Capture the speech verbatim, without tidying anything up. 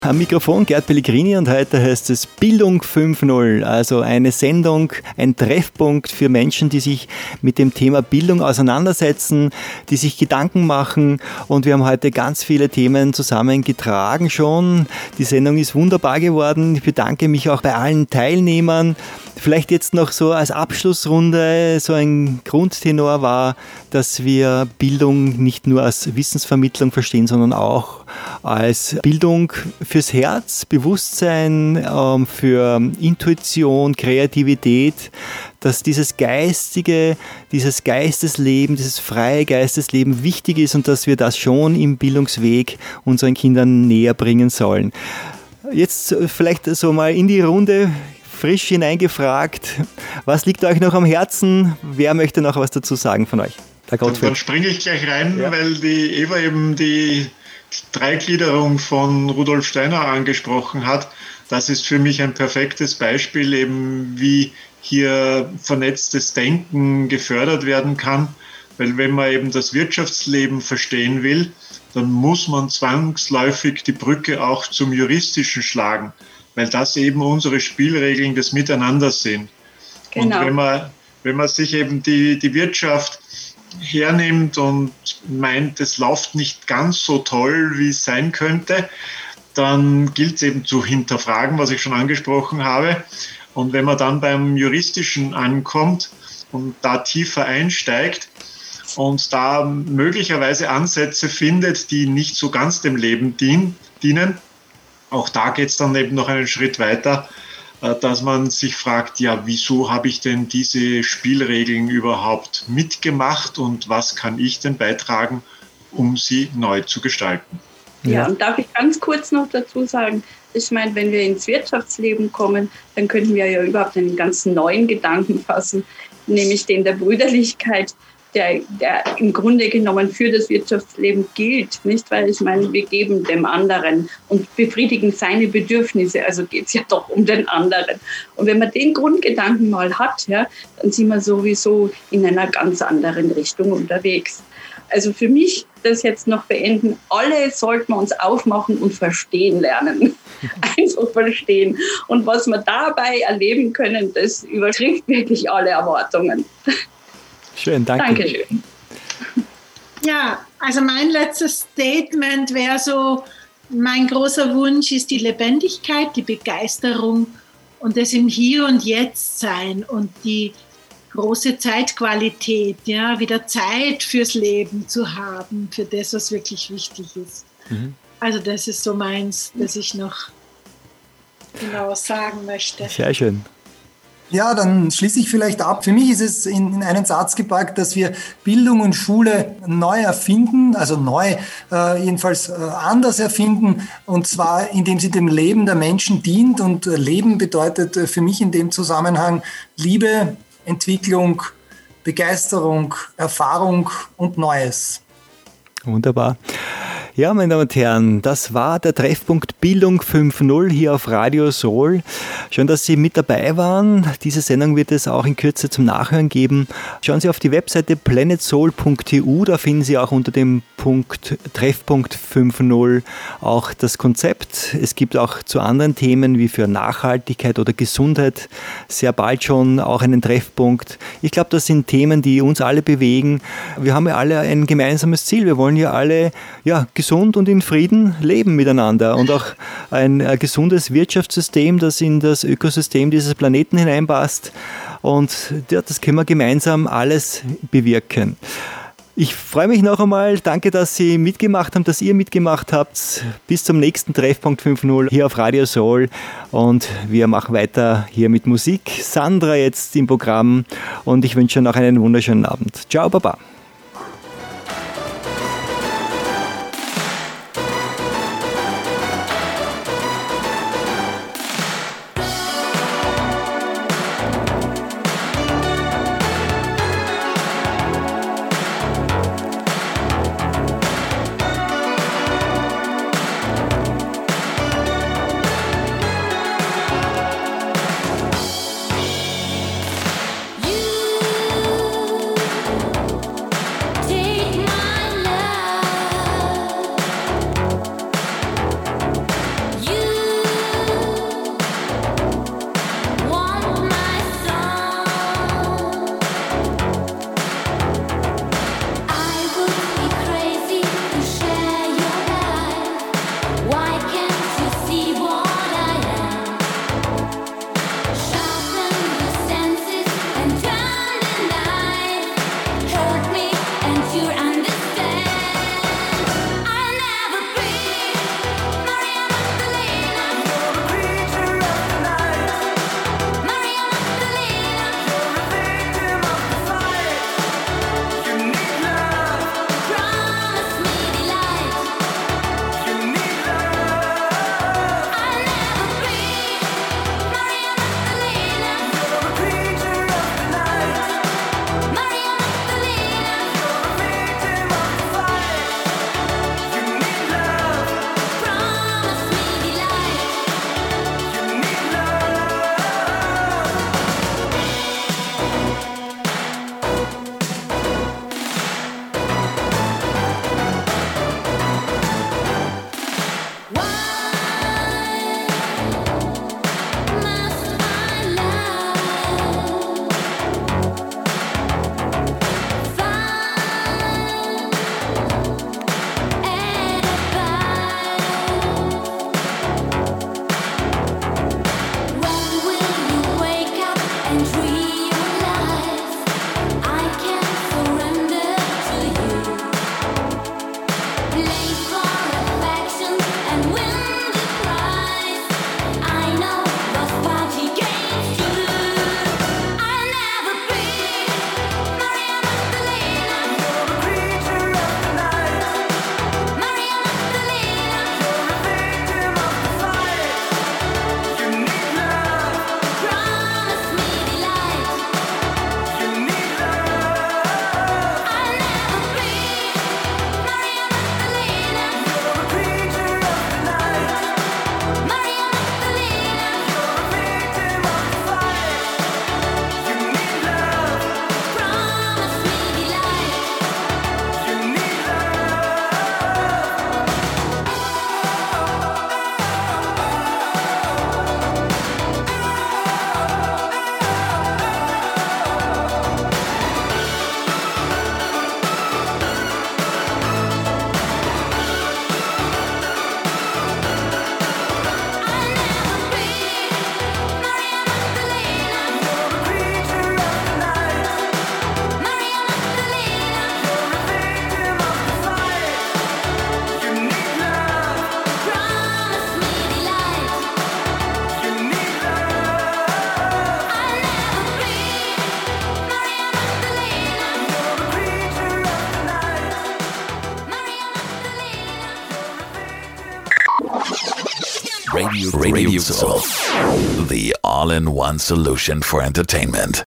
Am Mikrofon Gerd Pellegrini und heute heißt es Bildung fünf Punkt null, also eine Sendung, ein Treffpunkt für Menschen, die sich mit dem Thema Bildung auseinandersetzen, die sich Gedanken machen, und wir haben heute ganz viele Themen zusammengetragen schon. Die Sendung ist wunderbar geworden. Ich bedanke mich auch bei allen Teilnehmern. Vielleicht jetzt noch so als Abschlussrunde, so ein Grundtenor war, dass wir Bildung nicht nur als Wissensvermittlung verstehen, sondern auch als Bildung fürs Herz, Bewusstsein, ähm, für Intuition, Kreativität, dass dieses geistige, dieses Geistesleben, dieses freie Geistesleben wichtig ist und dass wir das schon im Bildungsweg unseren Kindern näher bringen sollen. Jetzt vielleicht so mal in die Runde, frisch hineingefragt. Was liegt euch noch am Herzen? Wer möchte noch was dazu sagen von euch? Dann, dann springe ich gleich rein, ja. Weil die Eva eben die Dreigliederung von Rudolf Steiner angesprochen hat. Das ist für mich ein perfektes Beispiel, eben wie hier vernetztes Denken gefördert werden kann. Weil wenn man eben das Wirtschaftsleben verstehen will, dann muss man zwangsläufig die Brücke auch zum Juristischen schlagen, weil das eben unsere Spielregeln des Miteinanders sind. Genau. Und wenn man, wenn man sich eben die, die Wirtschaft hernimmt und meint, es läuft nicht ganz so toll, wie es sein könnte, dann gilt es eben zu hinterfragen, was ich schon angesprochen habe. Und wenn man dann beim Juristischen ankommt und da tiefer einsteigt und da möglicherweise Ansätze findet, die nicht so ganz dem Leben dien, dienen, auch da geht es dann eben noch einen Schritt weiter, dass man sich fragt, ja, wieso habe ich denn diese Spielregeln überhaupt mitgemacht und was kann ich denn beitragen, um sie neu zu gestalten? Ja, ja, und darf ich ganz kurz noch dazu sagen, ich meine, wenn wir ins Wirtschaftsleben kommen, dann könnten wir ja überhaupt einen ganz neuen Gedanken fassen, nämlich den der Brüderlichkeit, Der, der im Grunde genommen für das Wirtschaftsleben gilt, nicht? Weil ich meine, wir geben dem anderen und befriedigen seine Bedürfnisse, also geht es ja doch um den anderen. Und wenn man den Grundgedanken mal hat, ja, dann sind wir sowieso in einer ganz anderen Richtung unterwegs. Also für mich, das jetzt noch beenden, alle sollten wir uns aufmachen und verstehen lernen. Einfach verstehen. Und was wir dabei erleben können, das übertrifft wirklich alle Erwartungen. Schön, danke. Dankeschön. Ja, also mein letztes Statement wäre so, mein großer Wunsch ist die Lebendigkeit, die Begeisterung und das im Hier und Jetzt sein und die große Zeitqualität, ja, wieder Zeit fürs Leben zu haben, für das, was wirklich wichtig ist. Mhm. Also das ist so meins, das ich noch genau sagen möchte. Sehr schön. Ja, dann schließe ich vielleicht ab. Für mich ist es in, in einen Satz gepackt, dass wir Bildung und Schule neu erfinden, also neu, äh, jedenfalls äh, anders erfinden, und zwar indem sie dem Leben der Menschen dient. Und äh, Leben bedeutet äh, für mich in dem Zusammenhang Liebe, Entwicklung, Begeisterung, Erfahrung und Neues. Wunderbar. Ja, meine Damen und Herren, das war der Treffpunkt Bildung fünf Punkt null hier auf Radio Soul. Schön, dass Sie mit dabei waren. Diese Sendung wird es auch in Kürze zum Nachhören geben. Schauen Sie auf die Webseite planet soul punkt e u, da finden Sie auch unter dem Punkt Treffpunkt fünf Punkt null auch das Konzept. Es gibt auch zu anderen Themen wie für Nachhaltigkeit oder Gesundheit sehr bald schon auch einen Treffpunkt. Ich glaube, das sind Themen, die uns alle bewegen. Wir haben ja alle ein gemeinsames Ziel. Wir wollen ja alle, ja, gesund und in Frieden leben miteinander und auch ein äh, gesundes Wirtschaftssystem, das in das Ökosystem dieses Planeten hineinpasst, und ja, das können wir gemeinsam alles bewirken. Ich freue mich noch einmal, danke, dass Sie mitgemacht haben, dass ihr mitgemacht habt. Bis zum nächsten Treffpunkt fünf Punkt null hier auf Radio Soul, und wir machen weiter hier mit Musik. Sandra jetzt im Programm, und ich wünsche noch einen wunderschönen Abend. Ciao, Baba. Radio, Radio Soul, the all-in-one solution for entertainment.